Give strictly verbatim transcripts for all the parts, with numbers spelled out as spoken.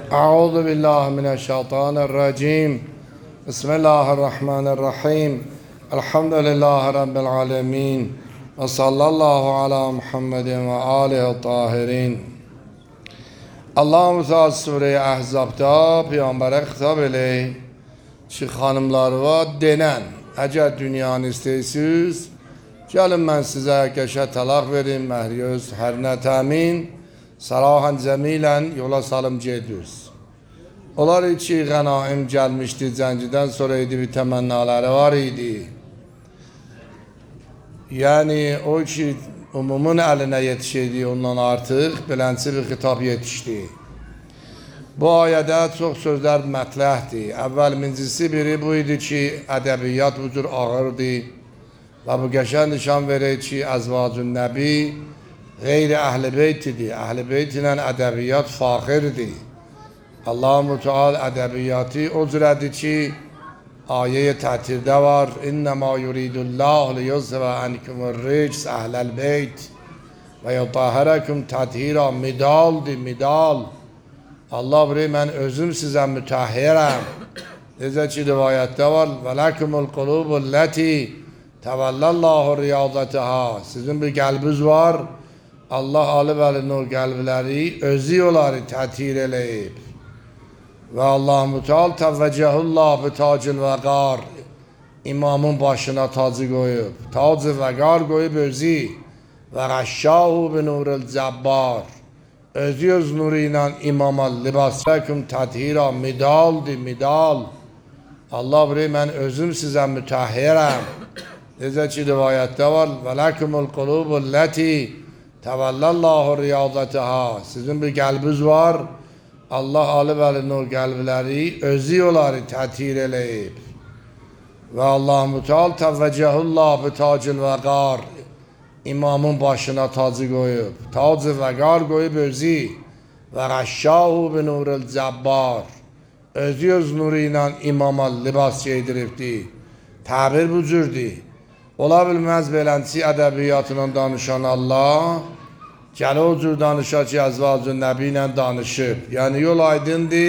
أعوذ بالله من الشيطان الرجيم. بسم الله الرحمن الرحيم. الحمد لله رب العالمين وصلى الله على محمد وآله الطاهرين. Allah'ım sağ Sure-i Ahzab'da Peygamber'e hitap eyle. Şu hanımlar var denen. Eğer dünyanı isteysiniz, gelin ben size keşe talak verin, mehriyöz, her ne temin, sarahan zemilen yola salımcı ediyoruz. Onlar içi ganaim gelmişti, zenciden sonraydı bir temennaları var idi. Yani o ki umumun eline yetişiydi, ondan artık bilensi bir hitap yetişti. Bu ayette çok sözler mətləhdi. Evvel mincisi biri buydu ki, edebiyat bu cür ağırdı. Ve bu geçen nişan verir ki, ezvacun nebi gayri ehl-i beyt idi. Ehl-i beyt ile edebiyat fakirdi. Allah-u Teala edebiyatı o cüredir ki, ayet-i tetirde var. İnnemâ yuridullahu liyuzhibe ankumur rics ehlel beyt ve yutahhirakum tathira. Midaldi, midal. Allah buraya ben özüm size mütahhirem. Neyse ki rivayette var. Ve lekumul kulubul leti tevellallahu riyazataha. Sizin bir kalbiniz var. Allah alıverin o kalpleri, özüyorlar tathir eleyip. Ve Allah-u Teala tevvecehullah bi tacil vegar. İmamın başına tacı koyup, tacı vegar koyup özü. Ve gashşahu bi nuril zebbar. Özüyoruz nuruyla imama libas. Lekum tathira. Midaldi, midal. Allah buraya ben özüm size mütahhirem. Neyse ki rivayette var. Ve lekumul kulubul leti tevellallahu riyazataha. Sizin bir kalbiniz var. Allah alıverin o kalpleri, özüyorlar tathir eleyip. Ve Allah-u Teala tevvecehullah bi tacil vegar. İmamın başına tacı koyup, tacı vegar koyup özü. Ve gashşahu bi nuril zebbar. Özüyoruz nuruyla imama libas giydiripti. Tabir bu cürdü. Ola bilmez belensi edebiyatından danışan Allah, gələ o cür danışa ki, əzvacın nəbi ilə danışıb. Yəni yol aydındı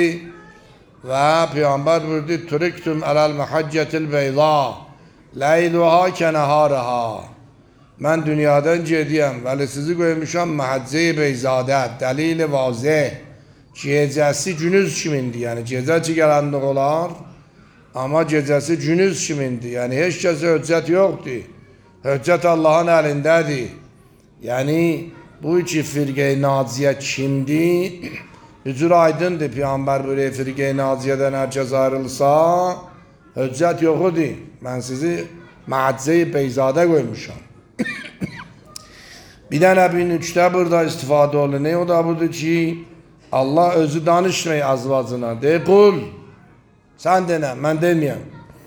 və Peyğəmbər buyurdu, Türiktum ələl məhəccətil beyza, leyluha kənəhariha. Mən dünyadan gediyəm, vəli sizi qoymuşam məhəccə-i beyzadət, dəlil-i vazih. Gecəsi günüz kimindir, yəni gecə ki gələnlik olar, amma gecəsi günüz kimindir, yəni heç kəsə höccət yoxdur. Höccət Allahın əlindədir. Yəni bu iki firqe-i naciye kimdi? Hücur aydındır. Peygamber böyle firqe-i naciyeden herkes ayrılsa hüccet yok idi. Ben sizi məhəccə-i beyzade koymuşam. Bir tane bin üçte burada istifade oldu. Ne o da budur ki Allah özü danışmayı azvacına. De kul. Sen dene. Ben demeyeyim.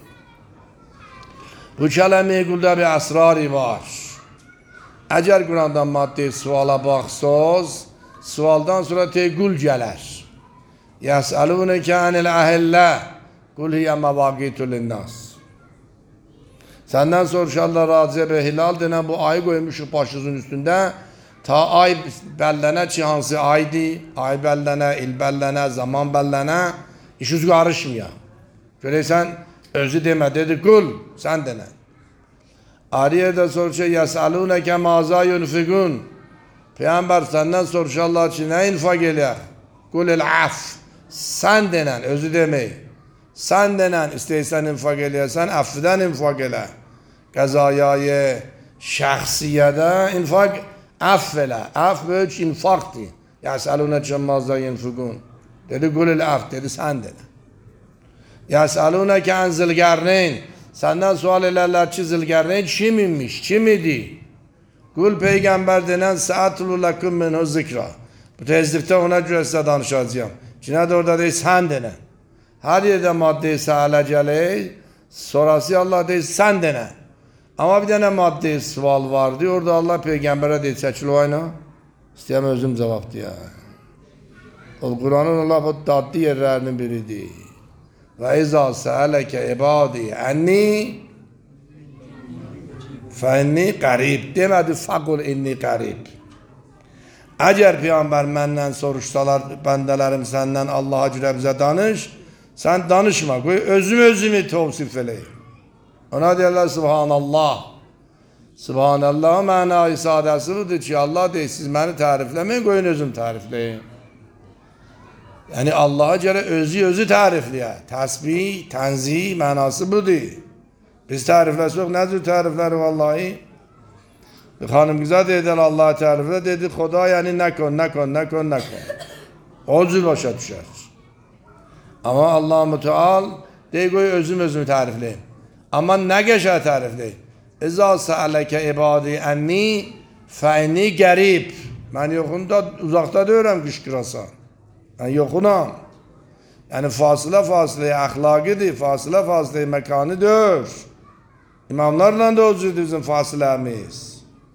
Bu kelime-i kulda bir esrarı var. Eğer Kur'an'dan madde suala baxsaz, sualdan sonra tegul gələr. Yəsəlunəkə anil əhillə, qul hiyyə məvaqitu linnas. Senden soruşarlar Racib-i Hilal denen bu ayı koymuşuk başınızın üstünde. Ta ay bəllənə ki hansı aydı, ay bəllənə, il bəllənə, zaman bəllənə, iş üz qarışmıyor. Görəysən, özü demə, dedi kul, sen dene. Ariyede soruşa yes'alûneke mâzâ yunfikûn. Peygamber senden soruşarlar ki ne infak eder? Kulil af. Sen denen, özü demeyi. Sen denen, isteysen infak eləyəsən, affiden infak elə. Qəzayayı şəxsiyyədə infak aff elə. Aff böyük infakdır. Yes'alûneke mâzâ yunfikûn. Dedi kulil af, dedi sen denen. Yes'alûneke an zilqarneyn. Senden sual ederler ki Zilqarneyn kim imiş, kim idi? Kul peygamber denen sa'atulu lakum minhu zikra. Bu tezlifte ona göre size danışacağım. Cine de orada değil sen denen. Her yerde madde-i seale gəlir, sonrası Allah değil sen denen. Ama bir tane madde-i sual var diyor, orada Allah peygambere değil çəkil o ayna. İstəyəm özüm cevap diye. O Kur'an'ın Allah bu dadlı yerlerinin biridir. Ve izâ se'eleke ibâdî enni fe inni qarib. Demedi fakul inni qarib. Əgər Peyğəmbər məndən soruşsalar, bəndələrim səndən Allaha görə bizə danış, sən danışma, qoy özüm özümü tavsif eləyim. Ona deyirlər Subhanallah. Subhanallah mənayı sadəsi budur ki, Allah deyir, siz məni tərifləməyin, qoyun özüm tərifləyim. Yəni Allaha görə özü özü tərifləyə. Təsbih, tənzih mənası budur. Biz tərifləsək, nə cür tərifləri vallahi? Bir xanım qıza dedilər Allah'a təriflə, dedi, Xoda yəni nə kon, nə kon, nə kon, nə kon. O cür başa düşər. Amma Allah-u Müteal deyir, qoy özüm özümü tərifləyim. Amma nə qəşə tərifləyim? İzâ səələkə ibadî ənni fə'inni qərib. Mən yoxunda, uzaqda deyirəm qışqırasan. Mən yoxunam. Yəni fasilə fasiləyə əxlaqidir, fasilə fasiləyə məkanıdır. İmamlarla da o cürdür bizim fasiləmiz.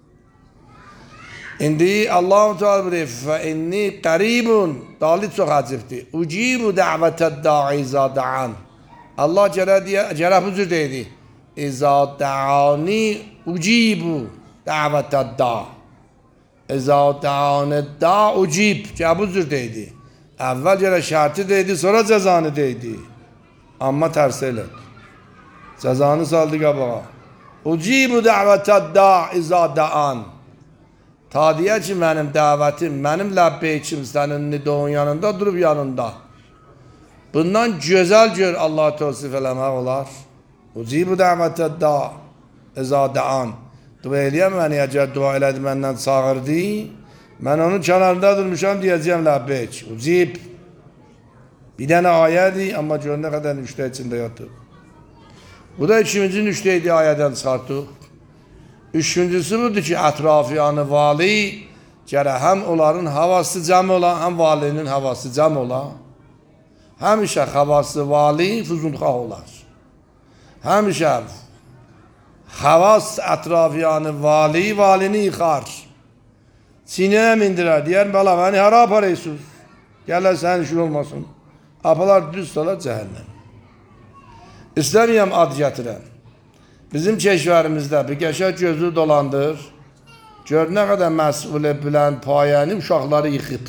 İndi Allah-u Teala buyuruyor فَاِنِّي قَرِيبٌ Dalit çox acibdir. اُجِيبُ دَعْوَةَ الدَّاعِ اِذَا دَعَانِ Allah cərəh bu cür deydi. اِذَا دَعَانِي اُجِيبُ دَعْوَةَ الدَّاعِ اِذَا دَعَانِ الدَّاعِ اُجِيبُ Cərəh bu cür deydi. Əvvəl cərəh şərti deydi, sonra cəzanı deydi. Amma tərs elədi. Cəzanı saldı qabağa. اُجِيبُ دَعْوَةَ الدَّاعِ اِذَا دَعَانِ Ta diye ki benim davetim, benim lebbeykim senin nidon yanında durup yanında. Bundan güzel gör Allah'a tavsif eləmək olar. Ucibu davete da eza da'an. Dua eləyəm məni, əgər dua elədi məndən çağırdı, mən onun kənarında durmuşam diyəcəyəm lebbeyk. Ucib. Bir dənə ayədir, amma gör nə qədər nüştə içində yatıb. Bu da ikinci nüştəydi ayədən çıxartdıq. Üçüncüsü budur ki, ətrafiyanı vali gərək həm onların havası cəm ola, həm valinin havası cəm ola. Həmişə havası vali fuzulxah olar. Həmişə havas ətrafiyanı vali valini yıxar. Sinəyə mindirər, deyər, bəla, məni hara aparırsınız? Gələr sənin işin olmasın. Apalar düz salar cəhənnəm. İstəməyəm ad gətirəm. Bizim keşverimizdə bir qəşək gözü dolandır. Gör nə qədər məsulə bilən payəni uşaqları yıxıb.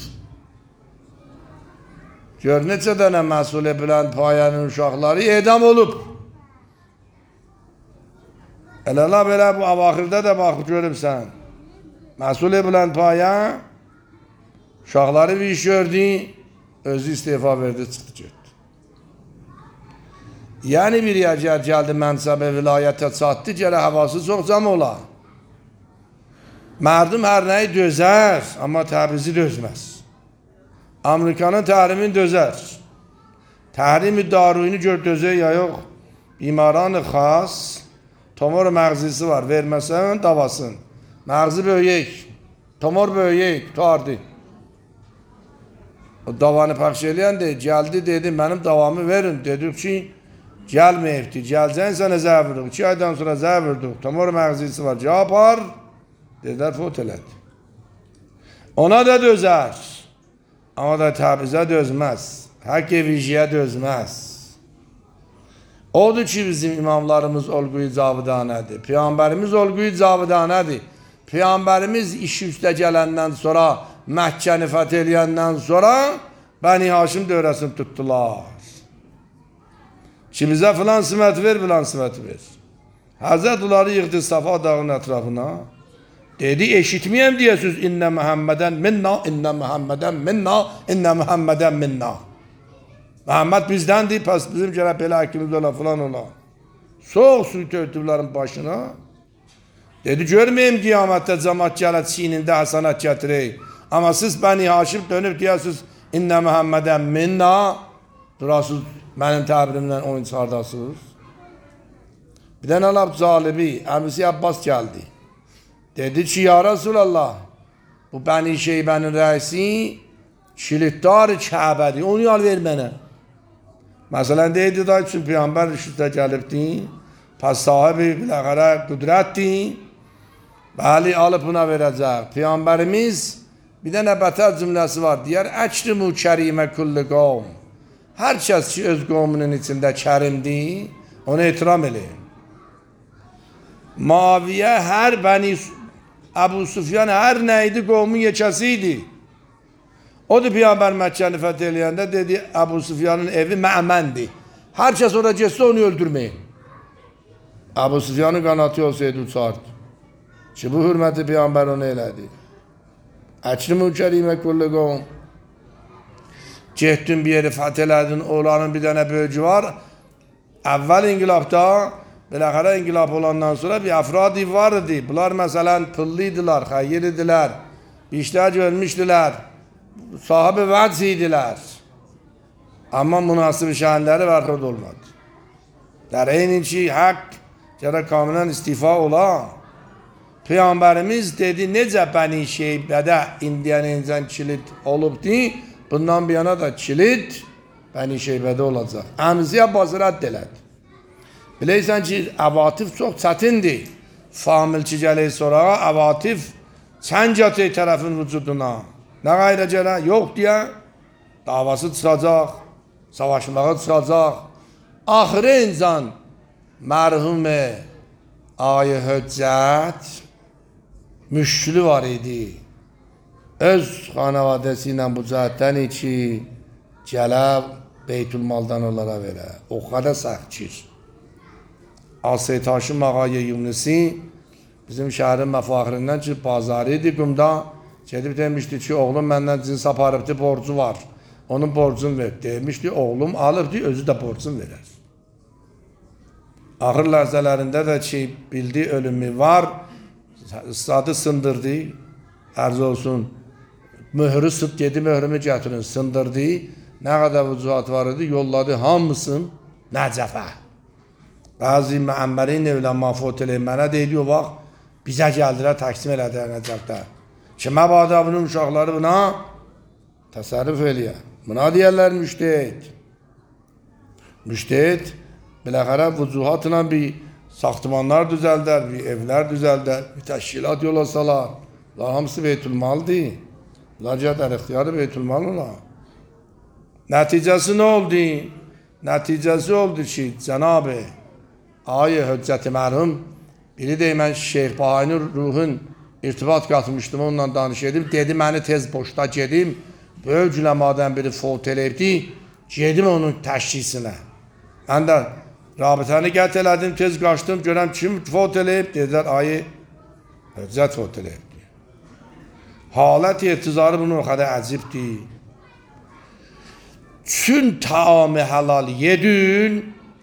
Gör neçə dənə məsulə bilən payənin uşaqları edam olub. Elələ belə bu avaxırda da bax görübsən. Məsulə bilən payə uşaqları bir iş gördü, özü istifa verdi, çıxdı getdi. Yəni bir əgər gəldi mənsəbə vilayətə çatdı, gələ havası çox cəm ola. Mərdum hər nəyi dözər, amma təbrizi dözməz. Amerikanın təhrimin dözər. Təhrimi daruyunu gör dözər ya yox. Bimaran xas, tomor məğzisi var, verməsən davasın. Məğzi böyük, tomor böyük, tutardı. O davanı pəxş eləyən de, gəldi dedi, mənim davamı verin. Dedik ki, gəlməyibdi, gəlcəyin sənə zəh vurduq, iki aydan sonra zəh vurduq, tomor məğzisi var, cavab var, dedilər, fot elədi. Ona da dözər, amma da təbrizə dözməz, həkk-i viciyyə dözməz. Odur ki, bizim imamlarımız olğu-i cavidanədir, Peyğəmbərimiz olğu-i cavidanədir. Peyğəmbərimiz işi üstə gələndən sonra, Məkkəni fəth eləyəndən sonra, Bəni Haşim dövrəsini tutdular. Ki bizə filan simət ver, filan simət ver. Həzrət onları yıxdı Safa dağının ətrafına. Dedi, eşitməyəm deyəsiz, İnnə Məhəmmədən minna, İnnə Məhəmmədən minna, İnnə Məhəmmədən minna. Məhəmməd bizdəndir, pəs bizim gələk belə həkimiz ola, filan ola. Soğuk suyu töydüblərin başına. Dedi, görməyim qiyamətdə cəmat gələt çiynində həsənət gətirək. Amma siz Bəni Haşim dönüb deyəsiz, İnnə Məhəmmədən minna, durasız mənim təbirimlə oyun çıxardasınız. Bir dənə laf zalibi, əmisi Abbas gəldi. Dedi ki, ya Resulallah, bu Bəni Şeybənin rəisi kilitdar Kəbədir, onu yal ver mənə. Məsələn, deydi da üçün Peyğəmbər rüşüdə gəlibdi, pəs sahibi biləqərə qüdrətdi, bəli, alıb buna verəcək. Peyğəmbərimiz bir dənə bətər cümləsi var, deyər, əkrimu kərimə kulli qavm. Hər kəs ki, öz qovmunun içində kərimdir, onu etiram eləyin. Maviyə hər bəni Əbu Süfyan hər nəydi qovmun yekəsiydi. O da Peyğəmbər Məkkəni fəth eləyəndə dedi, Əbu Süfyanın evi mə'məndir. Hər kəs oraya getsə onu öldürməyin. Əbu Süfyanın qanatı olsaydı uçardı. Ki bu hürməti Peyğəmbər onu elədi. Əkrim ülkəliyimə kulli qovm. Getdin bir yeri fəth elədin, oğlanın bir dənə bölgü var. Əvvəl inqilabda, biləxərə inqilab olandan sonra bir əfradi vardı. Bunlar məsələn pıllıydılar, xəyyir idilər, bir işlər görmüşdülər. Sahibi vəc idilər. Amma münasib şəhənləri vərxud olmadı. در این ki haqq gərək kamilən istifa ola. Peyğəmbərimiz dedi, necə Bəni Şeybədə indiyən incən kilit olubdi, bundan bir yana da kilit Bəni Şeybədə olacaq. Əmzi Abbası rədd elədi. Biləysən ki, əvatif çox çətindir. Familçi gəlir sonra, əvatif çəng atır tərəfin vücuduna. Nə qayrə gələ? Yox deyə davası çıxacaq, savaşmağa çıxacaq. Axırı insan mərhum Ay-ı Höccət müşkülü var idi. Öz xanavadəsi ilə bu cəhətdən ki, gələ Beytülmaldan onlara verə. O qədər səxçir. Asay Taşım Ağay Yunisi bizim şəhərin məfaxirindən ki, bazarı idi Qumda. Gedib demişdi ki, oğlum məndən cins aparıbdı, borcu var. Onun borcunu ver. Demişdi, oğlum alıbdı, özü də borcunu verər. Axır ləhzələrində də ki, bildi ölümü var, sadı sındırdı, ərz olsun, mührü sıt, dedi mührümü gətirin, sındırdı, nə qədər vücuhat var idi, yolladı hamısın Nəcəfə. Qazi Məəmmərin evlənmə fot eləyib, mənə deyildi o vaxt, bizə gəldilər, təksim elədilər Nəcəfdə. Ki, məbadə bunun uşaqları buna təsərrüf eləyə. Buna deyərlər müştehid. Müştehid, biləxərə vücuhatla bir saxtımanlar düzəldər, bir evlər düzəldər, bir təşkilat yola salar. Bunlar hamısı Beytülmaldır. Bunlar cədər ixtiyarı Beytülmal olar. Nəticəsi nə oldu? Nəticəsi oldu ki, Cənab-ı Ay-ı Höccət-i mərhum, biri deyim, mən Şeyx Bahayının ruhun irtibat qatmışdım, onunla danış edim. Dedi, məni tez boşda gedim. Böyük cüləmadan biri fot eləyibdi. Gedim onun təşkisinə. Mən də rabitəni qət elədim, tez qaçdım. Görəm kim fot eləyib? Dedilər, ayı Höccət fot eləyibdi. Halət irtizarı bunun o qədər əcibdir. Çün taam-ı həlal yedün,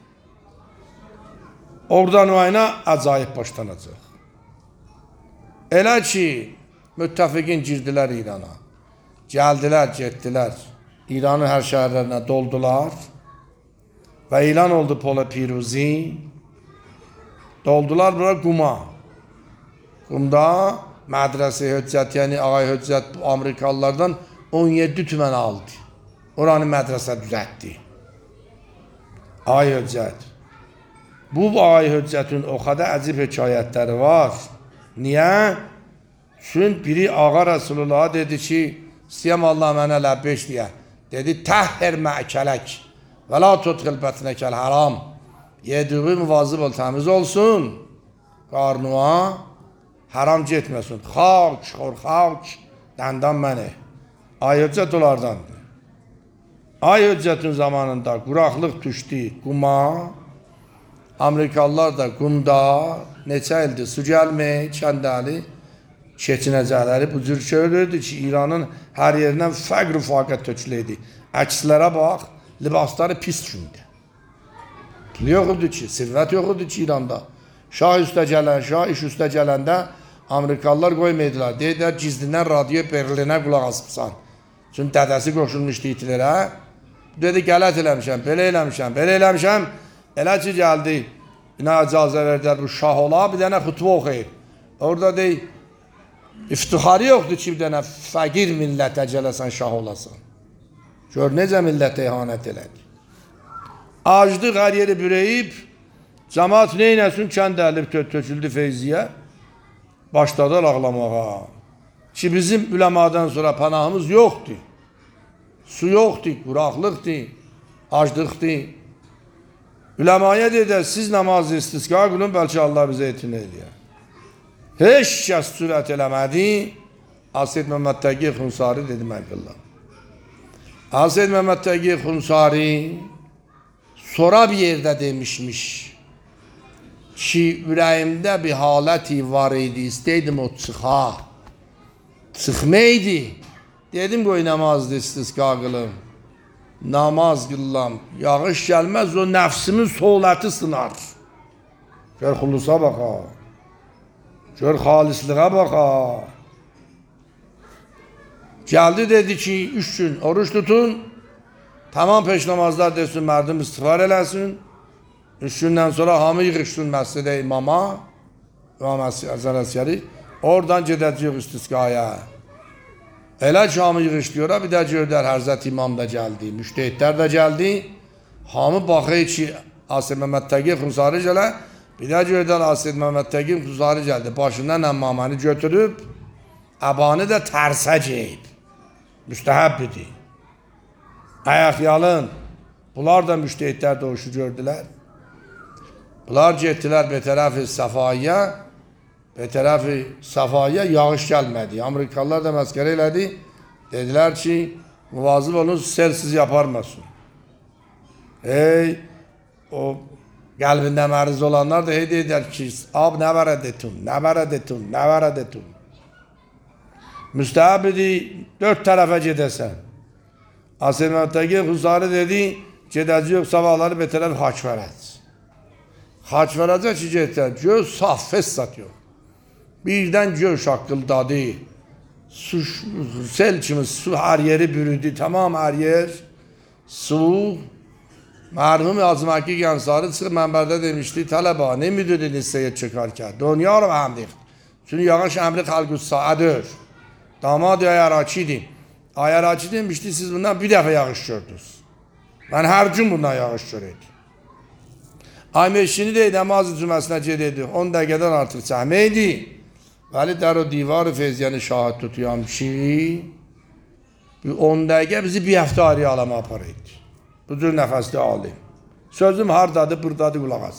oradan o ayına acayip başlanacaq. Elə ki, müttəfiqin girdilər İrana. Gəldilər, getdilər. İranın hər şəhərlərinə doldular. Və ilan oldu Pola Piruzi. Doldular bura Quma. Qumda mədrəsə Höccət, yəni Ağay Höccət Amerikalılardan on yeddi tümən aldı. Oranı mədrəsə düzəltdi. Ağay Höccət. Bu Ağay Höccətin o qədər əcib hekayətləri var. Niyə? Çünki biri Ağa Rəsulullah'a dedi ki, istəyəm Allah mənə ləbbeş deyə. Dedi, təhhir məəkələk və la tutqil bətnəkəl haram. Yediği müvazib ol, təmiz olsun. Qarnıma haram getməsin. Xalq, xor, xalq, dəndan məni. Ay Höccət onlardandır. Ay Höccətin zamanında quraqlıq düşdü Quma. Amerikalılar da Qumda neçə ildir su gəlmək, kəndəli keçinəcəkləri bu cür görürdü ki, İranın hər yerindən fəqr-ü faqət töküləydi. Əkslərə bax, libasları pis gündür. Pul yox idi ki, sirvət yox idi ki İranda. Şah üstə gələn, şah iş üstə gələndə Amerikalılar qoymaydılar. Deyirlər, gizlindən radio Berlinə qulaq asıbsan. Çünki dədəsi qoşulmuşdu itilərə. Dedi, qələt eləmişəm, belə eləmişəm, belə eləmişəm. Elə ki, gəldi, bina icazə verdilər bu şah ola, bir dənə xutbə oxuyub. Orada deyil, iftixarı yoxdur ki, bir dənə fəqir millətə gələsən, şah olasan. Gör, necə millətə ihanət elədi. Acdıq hər yeri bürəyib, cəmat neynəsin, kənd əlib töküldü feyziyə, başladılar ağlamağa. Ki, bizim üləmadan sonra panahımız yoxdur. Su yoxdur, quraqlıqdır, acdıqdır. Üləmaya deyir, siz namazı istisqa qılın, bəlkə Allah bizə etin eləyər. Heç kəs sürət eləmədi. Asid Məhəmməd Təqiy Xunsari dedi mən qıllam. Asid Məhəmməd Təqiy Xunsari sonra bir yerdə demişmiş ki, ürəyimdə bir haləti var idi, istəydim o çıxa. Çıxmaydı. Dedim qoy namazdı istisqa qılım. Namaz qıllam. Yağış gəlməz, o nəfsimin soğulatı sınar. Gör xulusa baxa. Gör xalisliğə baxa. Gəldi dedi ki, üç gün oruç tutun. Tamam peş namazlar desin, mərdim istiğfar eləsin. Üç gündən sonra hamı yığışsın məscidə imama. İmam Əzər Əsgəri. Oradan gedəcəyik istisqaya. Elə ki, hamı yığışlıyor, bir də gördər Hərzət İmam da gəldi, müştehidlər də gəldi. Hamı baxır ki, Asid Məhəmməd Təqiy Xunsari gələ, bir də gördər Asid Məhəmməd Təqiy Xunsari gəldi. Başından əmmaməni götürüb, əbanı da tərsə geyib. Müstəhəb idi. Ayaq yalın. Bunlar da müştehidlər doğuşu gördülər. Bunlar getdilər bir tərəfi Səfaiyə, bir tərəfi Səfaiyə yağış gəlmədi. Amerikalılar da məskərə elədi. Dedilər ki, muvazib olun, sel sizi yaparmasın. Hey, o qəlbində məriz olanlar da hey deyirlər ki, ab nə vərəd etun, nə vərəd etun, nə vərəd etun. Müstəhəb idi, dörd tərəfə gedəsən. Asid Məhəmməd Təqiy Xunsari dedi, gedəcək sabahları bir tərəf haç vərəd. Haç vərəcək ki, getdilər, göz saf, fəssat yox. Birdən göz şaqqıldadı, su, sel kimi su hər yeri bürüdü, tamam hər yer, su. Mərhum Azmaki Gənsari çıxıb mənbərdə demişdi, tələbə, ne müdüdün hissəyə çıxarkən? Dünya رو هم ریخت. Çünkü yağış əmri xalqü saədir. Damad Ayaraki idi. Ayaraki demişdi, siz bundan bir dəfə yağış gördünüz. Ben her gün bundan yağış göreydim. Aymeşini de namaz cümləsinə gedirdi. on dəqiqədən artıq çəkməydi. Vəli der o divar feyziyəni şahid tutuyam ki, on dəqiqə bizi bir həftə ayrı alama aparıydı. Bu cür nəfəsli alim. Sözüm hardadır, buradadır, qulaq as.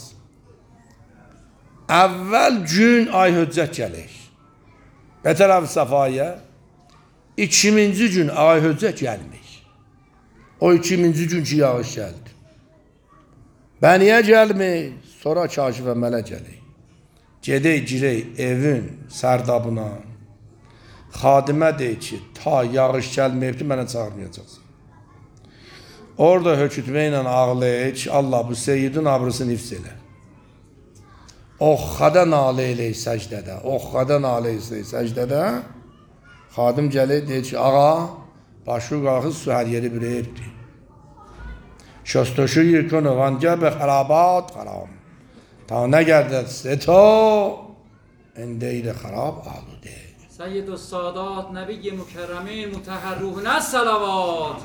Əvvəl gün ay höccət gəlir. Bətərəf Səfaiyə. İkinci gün ay höccət gəlmir. O ikinci gün ki yağış gəldi. Bəniyə gəlmir, sonra Kaşif Əmələ gəlir. Gedək girək evin sərdabına. Xadimə deyir ki, ta yağış gəlməyibdi, mənə çağırmayacaqsın. Orada hökütmə ilə ağlayır ki, Allah bu seyyidin abrısını hifz elə. Oxxada nalə eləyir səcdədə, oxxada nalə eləyir səcdədə. Xadim gəlir, deyir ki, ağa, başı qalxız, su hər yeri birəyibdi. شستشو کن و آنجا به خرابات خرام تا نگردد ستا این دیر خراب آلوده. سید السادات نبی مکرمین مطهر روحنا الصلوات.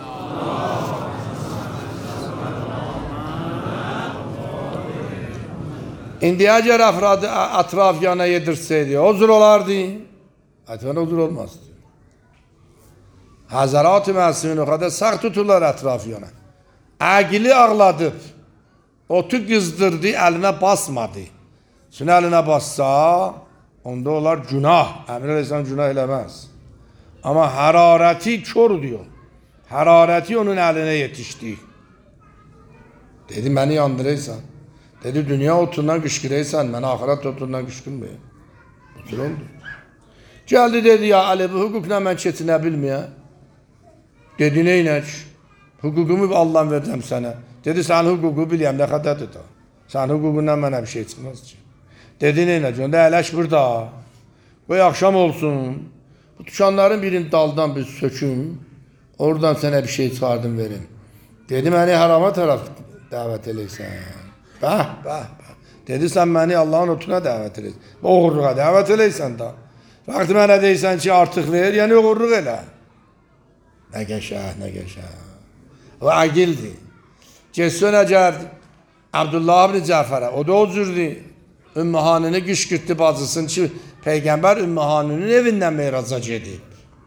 İndi eğer afradı atrafyana yedirseydi huzur olardı. Etmen huzur olmazdı. Hazarat-ı Məsimin o kadar sağ tuturlar etrafyana. Əqili ağladıb, otu qızdırdı, əlinə basmadı. Çünki əlinə bassa, onda olar günah. Əmr eləsən günah eləməz. Amma hərarəti kör diyor. Hərarəti onun əlinə yetişdi. Dedi, məni yandırırsan. Dedi, dünya otundan qışqırırsan, mən axirət otundan qışqırmayım. Bu tür oldu. Gəldi, dedi, ya Ali, bu hüquqla mən keçinə bilməyəm. Dedi, neynək? Hukukumu Allah'ım verdim sana. Dedi sen hukuku bileyim ne kadar dedi. Sen hukukundan bana bir şey çıkmaz ki. Dedi ne diyorsun? Eləş burada. Koy akşam olsun. Bu tuşanların birini daldan bir söküm. Oradan sana bir şey çıkardım verim. Dedi beni harama taraf davet edeysen. Bah bah bah. Dedi sen beni Allah'ın otuna davet edeysen. Oğurluğa davet edeysen da. Vakti bana deysen ki artık ver yani oğurluk elə. Ne geçer ne geçer. O agildi. Cesson əgər Abdullah ibn Cəfərə, o da o cürdü. Ümmü Hanını qışqırtdı bacısın ki, Peyğəmbər Ümmü Hanının evindən meyraca gedib.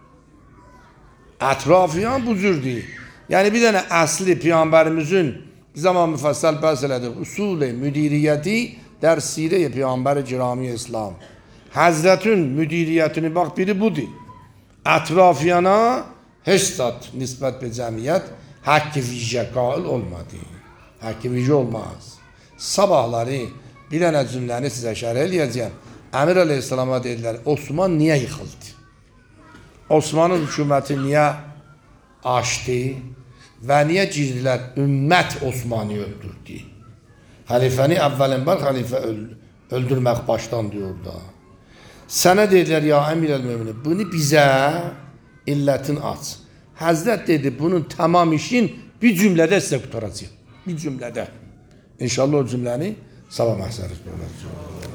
Ətrafiyan bu cürdü. Yəni bir dənə əsli Peyğəmbərimizin bir zaman müfəssəl bəhs elədi. Usul-i müdiriyyəti der sirə-i Peyğəmbər-i Girami İslam. Həzrətin müdiriyyətini, bax biri budur. Ətrafiyana heç zat nisbət bir cəmiyyət haqqı vicə qail olmadı. Haqqı vicə olmaz. Sabahları bir dənə cümləni sizə şərh eləyəcəyəm. Əmir Əleyhisselama dedilər, Osman niyə yıxıldı? Osmanın hüküməti niyə açdı və niyə girdilər ümmət Osmanı öldürdü? Xəlifəni əvvəlin var, xəlifə öldürmək başdan diyor da. Sənə dedilər, ya əmir əl-müminin, bunu bizə illətin aç. Həzrət dedi, bunun tamam işin bir cümlədə sizə qutaracaq. Bir cümlədə. İnşallah o cümləni sabah məhzəriz.